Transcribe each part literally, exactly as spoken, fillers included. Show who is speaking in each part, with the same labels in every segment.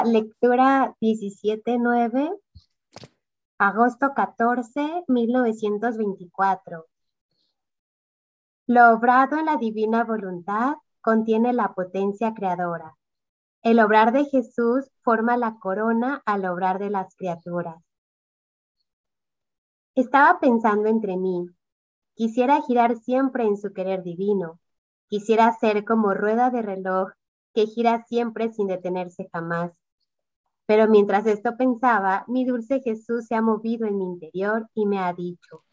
Speaker 1: Lectura diecisiete nueve, agosto catorce, mil novecientos veinticuatro. Lo obrado en la divina voluntad contiene la potencia creadora. El obrar de Jesús forma la corona al obrar de las criaturas. Estaba pensando entre mí. Quisiera girar siempre en su querer divino. Quisiera ser como rueda de reloj que gira siempre sin detenerse jamás. Pero mientras esto pensaba, mi dulce Jesús se ha movido en mi interior y me ha dicho: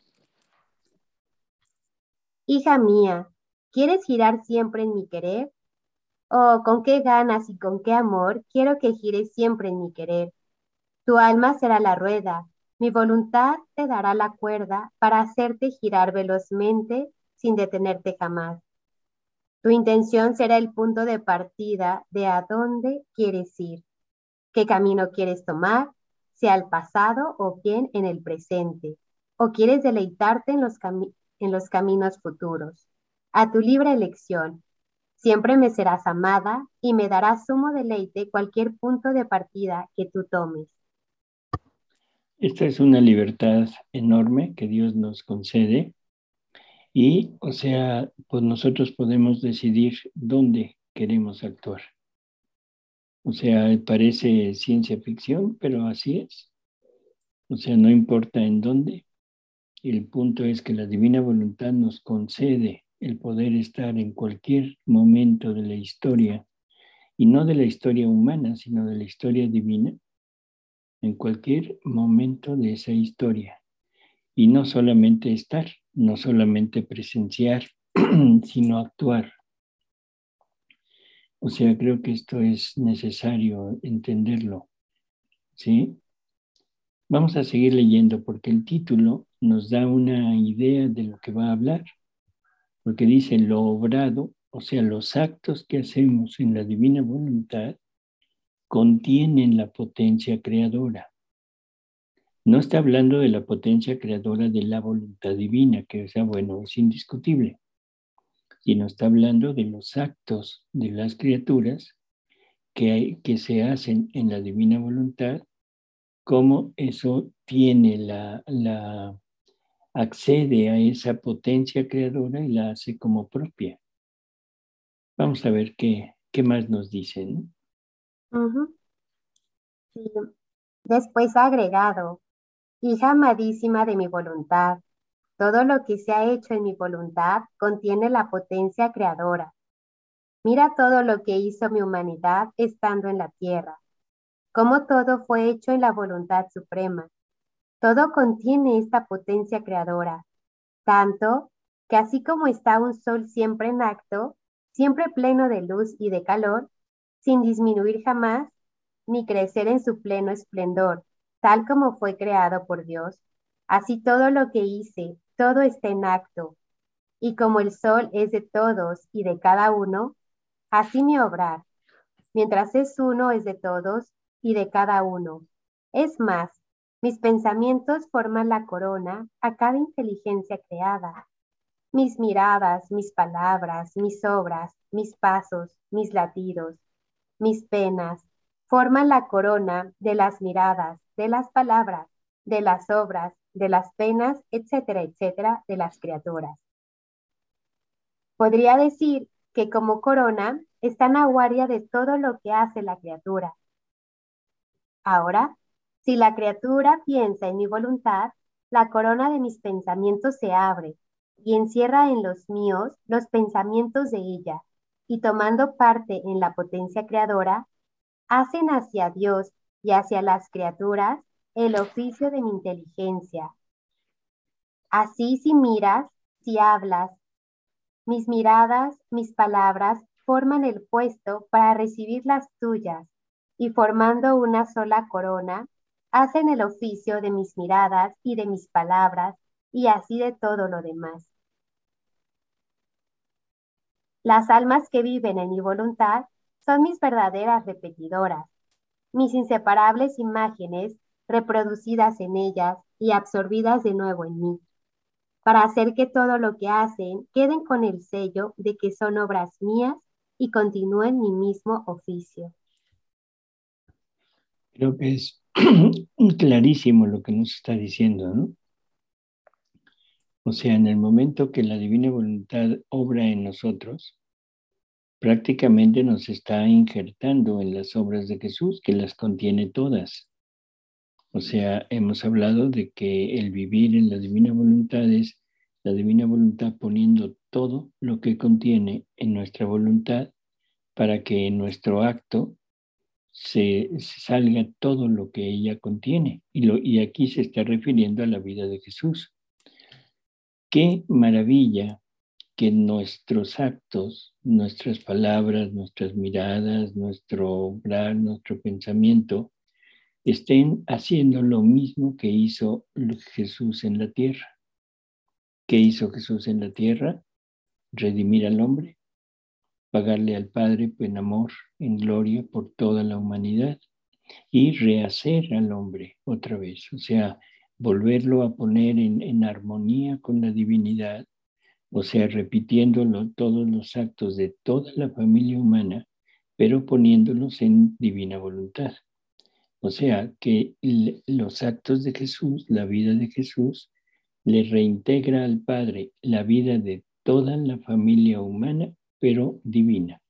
Speaker 1: hija mía, ¿quieres girar siempre en mi querer? Oh, con qué ganas y con qué amor quiero que gires siempre en mi querer. Tu alma será la rueda, mi voluntad te dará la cuerda para hacerte girar velozmente sin detenerte jamás. Tu intención será el punto de partida de a dónde quieres ir. ¿Qué camino quieres tomar? Sea el pasado o bien en el presente. ¿O quieres deleitarte en los, cami- en los caminos futuros? A tu libre elección. Siempre me serás amada y me darás sumo deleite cualquier punto de partida que tú tomes.
Speaker 2: Esta es una libertad enorme que Dios nos concede y, o sea, pues nosotros podemos decidir dónde queremos actuar. O sea, parece ciencia ficción, pero así es. O sea, no importa en dónde. El punto es que la divina voluntad nos concede el poder estar en cualquier momento de la historia, y no de la historia humana, sino de la historia divina, en cualquier momento de esa historia. Y no solamente estar, no solamente presenciar, sino actuar. O sea, creo que esto es necesario entenderlo, ¿sí? Vamos a seguir leyendo porque el título nos da una idea de lo que va a hablar, porque dice lo obrado, o sea, los actos que hacemos en la divina voluntad contienen la potencia creadora. No está hablando de la potencia creadora de la voluntad divina, que o sea, bueno, es indiscutible, sino está hablando de los actos de las criaturas que, hay, que se hacen en la divina voluntad, cómo eso tiene la, la, accede a esa potencia creadora y la hace como propia. Vamos a ver qué, qué más nos dicen.
Speaker 1: Ujú. Sí. Después ha agregado: hija amadísima de mi voluntad, todo lo que se ha hecho en mi voluntad contiene la potencia creadora. Mira todo lo que hizo mi humanidad estando en la tierra, cómo todo fue hecho en la voluntad suprema. Todo contiene esta potencia creadora, tanto que así como está un sol siempre en acto, siempre pleno de luz y de calor, sin disminuir jamás, ni crecer en su pleno esplendor, tal como fue creado por Dios, así todo lo que hice, todo está en acto, y como el sol es de todos y de cada uno, así mi obrar, mientras es uno, es de todos y de cada uno. Es más, mis pensamientos forman la corona a cada inteligencia creada. Mis miradas, mis palabras, mis obras, mis pasos, mis latidos, mis penas, forman la corona de las miradas, de las palabras, de las obras, de las penas, etcétera, etcétera, de las criaturas. Podría decir que como corona están a guardia de todo lo que hace la criatura. Ahora, si la criatura piensa en mi voluntad, la corona de mis pensamientos se abre y encierra en los míos los pensamientos de ella, y tomando parte en la potencia creadora, hacen hacia Dios y hacia las criaturas el oficio de mi inteligencia. Así si miras, si hablas, mis miradas, mis palabras forman el puesto para recibir las tuyas, y formando una sola corona, hacen el oficio de mis miradas y de mis palabras, y así de todo lo demás. Las almas que viven en mi voluntad son mis verdaderas repetidoras, mis inseparables imágenes reproducidas en ellas y absorbidas de nuevo en mí, para hacer que todo lo que hacen queden con el sello de que son obras mías y continúen mi mismo oficio.
Speaker 2: Creo que es clarísimo lo que nos está diciendo, ¿no? O sea, en el momento que la divina voluntad obra en nosotros, prácticamente nos está injertando en las obras de Jesús, que las contiene todas. O sea, hemos hablado de que el vivir en la divina voluntad es la divina voluntad poniendo todo lo que contiene en nuestra voluntad para que en nuestro acto se, se salga todo lo que ella contiene. Y, lo, y aquí se está refiriendo a la vida de Jesús. Qué maravilla que nuestros actos, nuestras palabras, nuestras miradas, nuestro obrar, nuestro pensamiento, estén haciendo lo mismo que hizo Jesús en la tierra. ¿Qué hizo Jesús en la tierra? Redimir al hombre, pagarle al Padre en amor, en gloria por toda la humanidad y rehacer al hombre otra vez, o sea, volverlo a poner en, en armonía con la divinidad, o sea, repitiéndolo todos los actos de toda la familia humana, pero poniéndolos en divina voluntad. O sea, que los actos de Jesús, la vida de Jesús, le reintegra al Padre la vida de toda la familia humana, pero divina,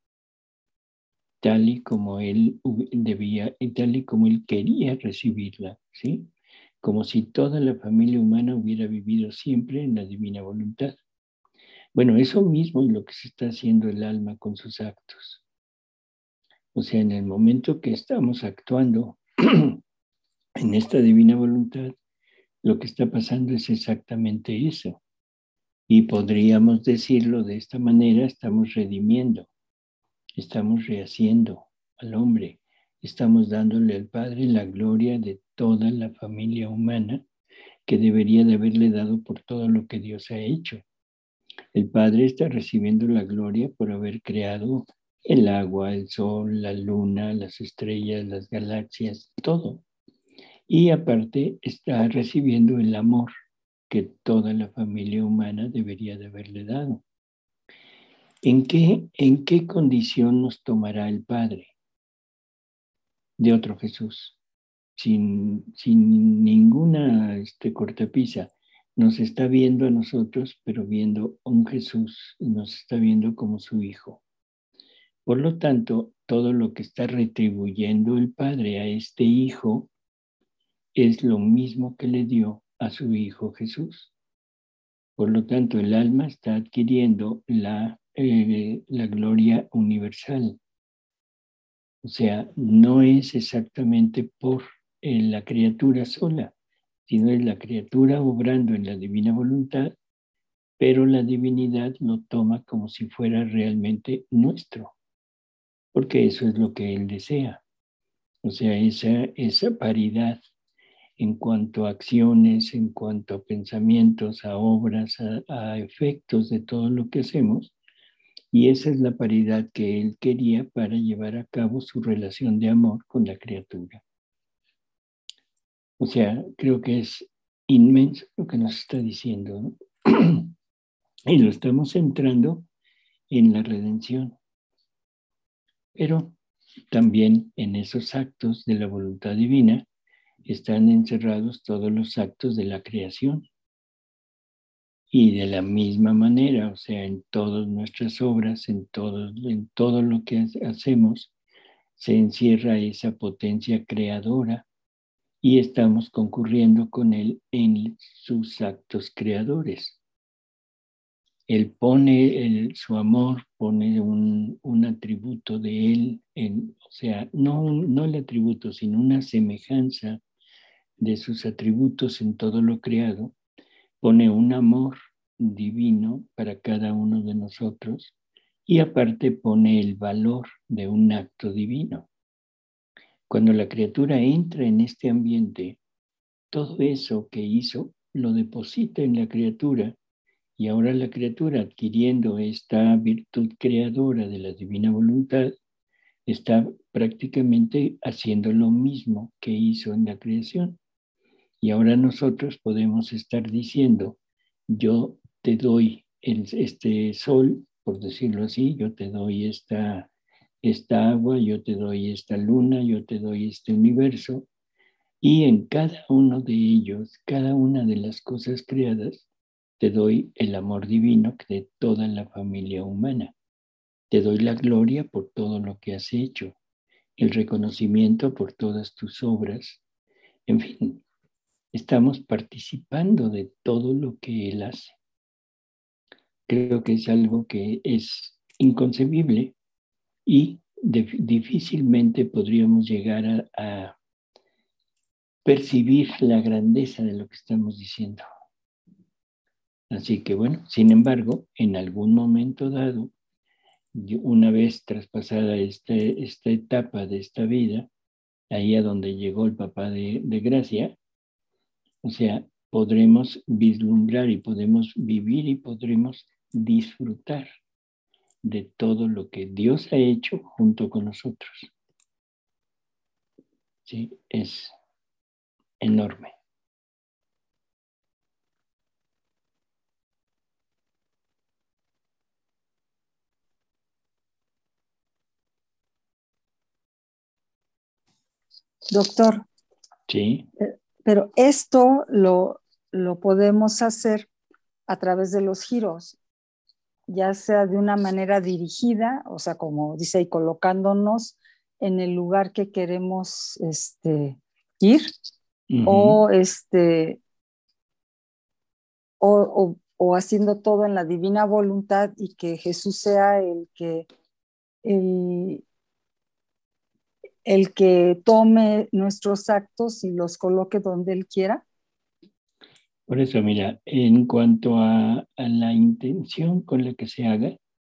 Speaker 2: tal y como él debía, tal y como él quería recibirla, ¿sí? Como si toda la familia humana hubiera vivido siempre en la divina voluntad. Bueno, eso mismo es lo que se está haciendo el alma con sus actos. O sea, en el momento que estamos actuando en esta divina voluntad, lo que está pasando es exactamente eso. Y podríamos decirlo de esta manera, estamos redimiendo, estamos rehaciendo al hombre, estamos dándole al Padre la gloria de toda la familia humana que debería de haberle dado por todo lo que Dios ha hecho. El Padre está recibiendo la gloria por haber creado el agua, el sol, la luna, las estrellas, las galaxias, todo. Y aparte está recibiendo el amor que toda la familia humana debería de haberle dado. ¿En qué, en qué condición nos tomará el Padre de otro Jesús? Sin, sin ninguna este, cortapisa. Nos está viendo a nosotros, pero viendo a un Jesús, nos está viendo como su Hijo. Por lo tanto, todo lo que está retribuyendo el Padre a este Hijo es lo mismo que le dio a su Hijo Jesús. Por lo tanto, el alma está adquiriendo la, eh, la gloria universal. O sea, no es exactamente por eh, la criatura sola, sino es la criatura obrando en la divina voluntad, pero la divinidad lo toma como si fuera realmente nuestro, porque eso es lo que él desea. O sea, esa, esa paridad en cuanto a acciones, en cuanto a pensamientos, a obras, a, a efectos de todo lo que hacemos. Y esa es la paridad que él quería para llevar a cabo su relación de amor con la criatura. O sea, creo que es inmenso lo que nos está diciendo, ¿no? Y lo estamos centrando en la redención. Pero también en esos actos de la voluntad divina están encerrados todos los actos de la creación. Y de la misma manera, o sea, en todas nuestras obras, en todo, en todo lo que hacemos, se encierra esa potencia creadora y estamos concurriendo con él en sus actos creadores. Él pone el, su amor, pone un, un atributo de él, en, o sea, no, no el atributo, sino una semejanza de sus atributos en todo lo creado, pone un amor divino para cada uno de nosotros y aparte pone el valor de un acto divino. Cuando la criatura entra en este ambiente, todo eso que hizo lo deposita en la criatura y ahora la criatura, adquiriendo esta virtud creadora de la divina voluntad, está prácticamente haciendo lo mismo que hizo en la creación. Y ahora nosotros podemos estar diciendo, yo te doy el, este sol, por decirlo así, yo te doy esta, esta agua, yo te doy esta luna, yo te doy este universo, y en cada uno de ellos, cada una de las cosas creadas, te doy el amor divino de toda la familia humana. Te doy la gloria por todo lo que has hecho, el reconocimiento por todas tus obras. En fin, estamos participando de todo lo que Él hace. Creo que es algo que es inconcebible y de, difícilmente podríamos llegar a, a percibir la grandeza de lo que estamos diciendo. Así que bueno, sin embargo, en algún momento dado, una vez traspasada este, esta etapa de esta vida, ahí a donde llegó el papá de, de Gracia, o sea, podremos vislumbrar y podemos vivir y podremos disfrutar de todo lo que Dios ha hecho junto con nosotros. Sí, es enorme.
Speaker 3: Doctor,
Speaker 2: Sí.
Speaker 3: pero esto lo, lo podemos hacer a través de los giros, ya sea de una manera dirigida, o sea, como dice ahí, colocándonos en el lugar que queremos este, ir, uh-huh. o, este, o, o, o haciendo todo en la divina voluntad y que Jesús sea el que, el, el que tome nuestros actos y los coloque donde Él quiera.
Speaker 2: Por eso, mira, en cuanto a, a la intención con la que se haga,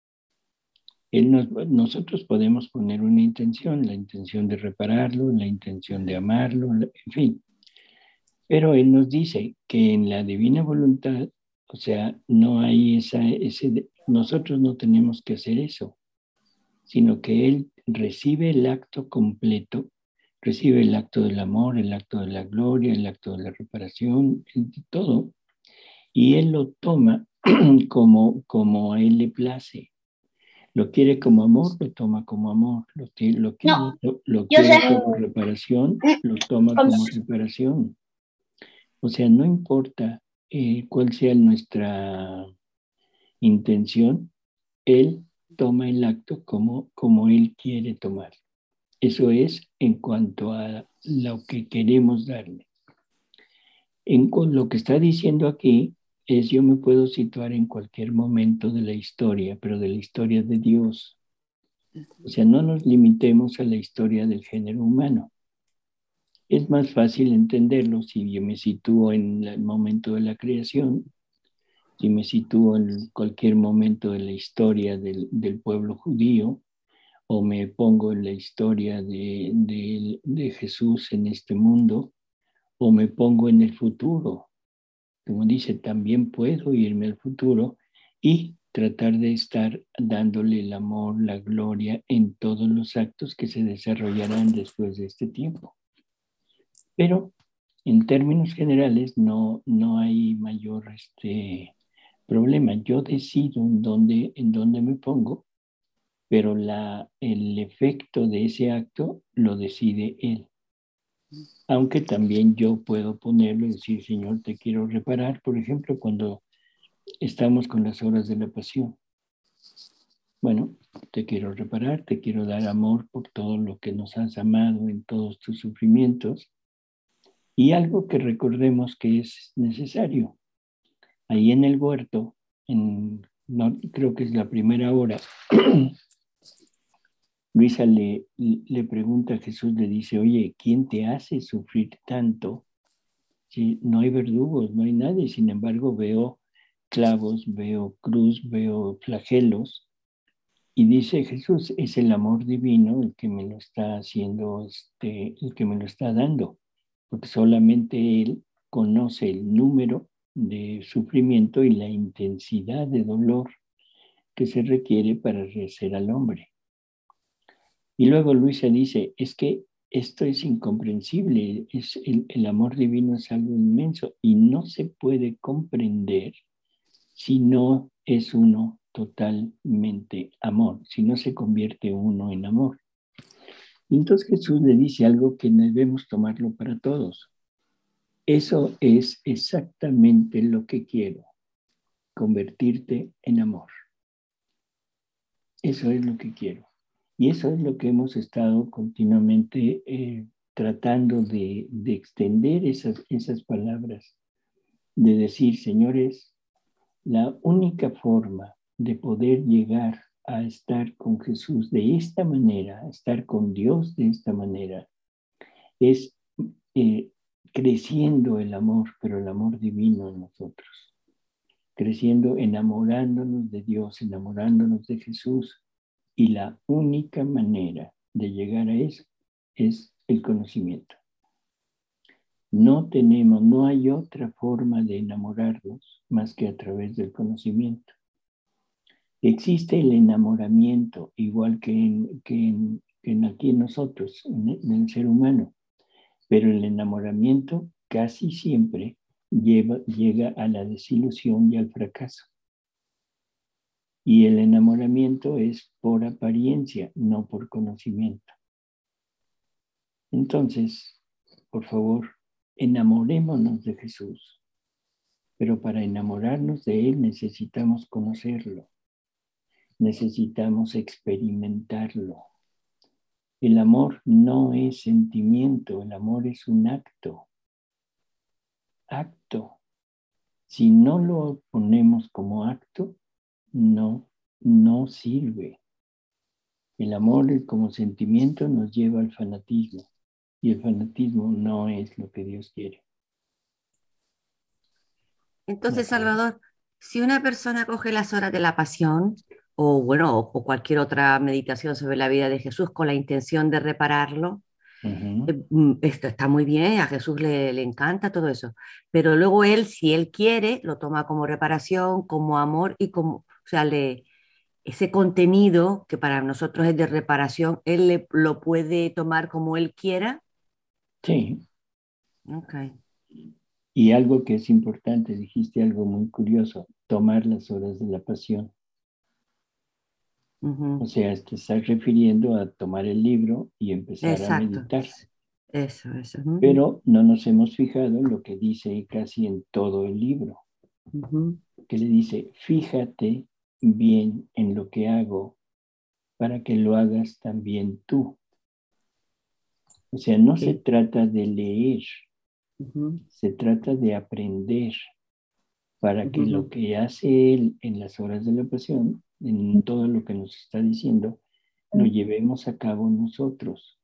Speaker 2: él nos, nosotros podemos poner una intención, la intención de repararlo, la intención de amarlo, en fin. Pero Él nos dice que en la divina voluntad, o sea, no hay esa, ese, nosotros no tenemos que hacer eso, sino que Él recibe el acto completo, recibe el acto del amor, el acto de la gloria, el acto de la reparación, el, todo, y Él lo toma como, como a Él le place. Lo quiere como amor, lo toma como amor. Lo, lo quiere, no, lo, lo quiere sé. Como reparación, lo toma como reparación. O sea, no importa eh, cuál sea nuestra intención, Él toma el acto como, como Él quiere tomar. Eso es en cuanto a lo que queremos darle. En lo que está diciendo aquí es yo me puedo situar en cualquier momento de la historia, pero de la historia de Dios. O sea, no nos limitemos a la historia del género humano. Es más fácil entenderlo si yo me sitúo en el momento de la creación, si me sitúo en cualquier momento de la historia del, del pueblo judío, o me pongo en la historia de, de, de Jesús en este mundo, o me pongo en el futuro. Como dice, también puedo irme al futuro y tratar de estar dándole el amor, la gloria en todos los actos que se desarrollarán después de este tiempo. Pero en términos generales no, no hay mayor este, problema. Yo decido en dónde, en dónde me pongo, pero la, el efecto de ese acto lo decide Él. Aunque también yo puedo ponerlo y decir, Señor, te quiero reparar, por ejemplo, cuando estamos con las horas de la pasión. Bueno, te quiero reparar, te quiero dar amor por todo lo que nos has amado en todos tus sufrimientos. Y algo que recordemos que es necesario. Ahí en el huerto, en, no, creo que es la primera hora, Luisa le, le pregunta a Jesús, le dice, oye, ¿quién te hace sufrir tanto? Si no hay verdugos, no hay nadie, sin embargo veo clavos, veo cruz, veo flagelos, y dice Jesús, es el amor divino el que me lo está haciendo, este, el que me lo está dando, porque solamente Él conoce el número de sufrimiento y la intensidad de dolor que se requiere para rehacer al hombre. Y luego Luisa dice, es que esto es incomprensible, es el, el amor divino es algo inmenso y no se puede comprender si no es uno totalmente amor, si no se convierte uno en amor. Y entonces Jesús le dice algo que debemos tomarlo para todos. Eso es exactamente lo que quiero, convertirte en amor. Eso es lo que quiero. Y eso es lo que hemos estado continuamente eh, tratando de, de extender esas, esas palabras, de decir, señores, la única forma de poder llegar a estar con Jesús de esta manera, a estar con Dios de esta manera, es eh, creciendo el amor, pero el amor divino en nosotros. Creciendo, enamorándonos de Dios, enamorándonos de Jesús. Y la única manera de llegar a eso es el conocimiento. No tenemos, no hay otra forma de enamorarnos más que a través del conocimiento. Existe el enamoramiento, igual que en, que en, que en aquí en nosotros, en el, en el ser humano, pero el enamoramiento casi siempre lleva, llega a la desilusión y al fracaso. Y el enamoramiento es por apariencia, no por conocimiento. Entonces, por favor, enamorémonos de Jesús. Pero para enamorarnos de Él necesitamos conocerlo. Necesitamos experimentarlo. El amor no es sentimiento, el amor es un acto. Acto. Si no lo ponemos como acto, no, no sirve. El amor como sentimiento nos lleva al fanatismo y el fanatismo no es lo que Dios quiere.
Speaker 4: Entonces, Salvador, si una persona coge las horas de la pasión, o bueno, o cualquier otra meditación sobre la vida de Jesús con la intención de repararlo,
Speaker 2: uh-huh.
Speaker 4: eh, esto está muy bien, a Jesús le, le encanta todo eso, pero luego él, si él quiere, lo toma como reparación, como amor y como, o sea, le, ese contenido que para nosotros es de reparación, él le, lo puede tomar como él quiera.
Speaker 2: Sí.
Speaker 4: Okay.
Speaker 2: Y algo que es importante, dijiste algo muy curioso, tomar las horas de la pasión.
Speaker 4: Uh-huh.
Speaker 2: O sea, te estás refiriendo a tomar el libro y empezar
Speaker 4: Exacto.
Speaker 2: a meditar.
Speaker 4: Eso, eso. Uh-huh.
Speaker 2: Pero no nos hemos fijado en lo que dice casi en todo el libro.
Speaker 4: Uh-huh.
Speaker 2: Que le dice, fíjate bien en lo que hago para que lo hagas también tú. O sea, no okay. se trata de leer, uh-huh. se trata de aprender para uh-huh. que lo que hace él en las horas de la pasión, en todo lo que nos está diciendo, lo llevemos a cabo nosotros.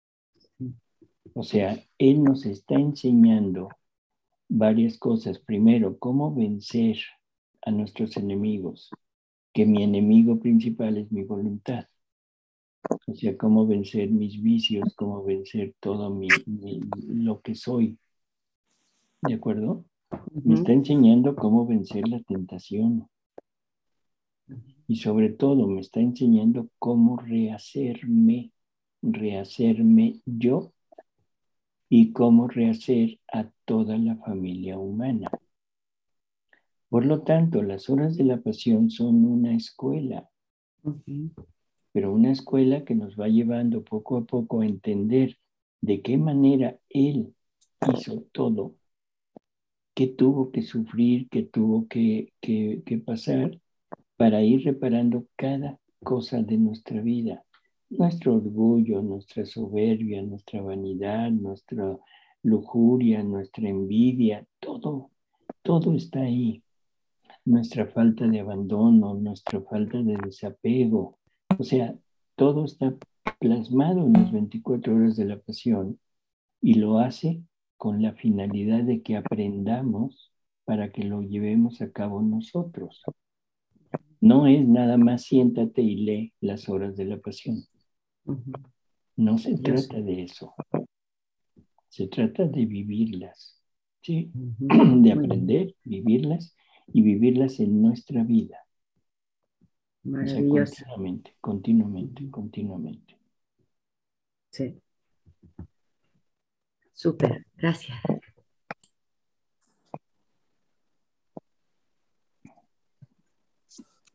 Speaker 2: O sea, él nos está enseñando varias cosas. Primero, cómo vencer a nuestros enemigos, que mi enemigo principal es mi voluntad. O sea, cómo vencer mis vicios, cómo vencer todo mi, mi, lo que soy. ¿De acuerdo? Uh-huh. Me está enseñando cómo vencer la tentación. Y sobre todo me está enseñando cómo rehacerme, rehacerme yo y cómo rehacer a toda la familia humana. Por lo tanto, las horas de la pasión son una escuela. Uh-huh. Pero una escuela que nos va llevando poco a poco a entender de qué manera Él hizo todo, qué tuvo que sufrir, qué tuvo que, que, que pasar para ir reparando cada cosa de nuestra vida. Nuestro orgullo, nuestra soberbia, nuestra vanidad, nuestra lujuria, nuestra envidia, todo, todo está ahí. Nuestra falta de abandono, nuestra falta de desapego, o sea, todo está plasmado en las veinticuatro horas de la pasión y lo hace con la finalidad de que aprendamos para que lo llevemos a cabo nosotros. No es nada más siéntate y lee las horas de la pasión. No se trata de eso. Se trata de vivirlas, ¿sí? De aprender, vivirlas y vivirlas en nuestra vida. O sea, continuamente, continuamente, uh-huh. continuamente.
Speaker 4: Sí. Súper, gracias.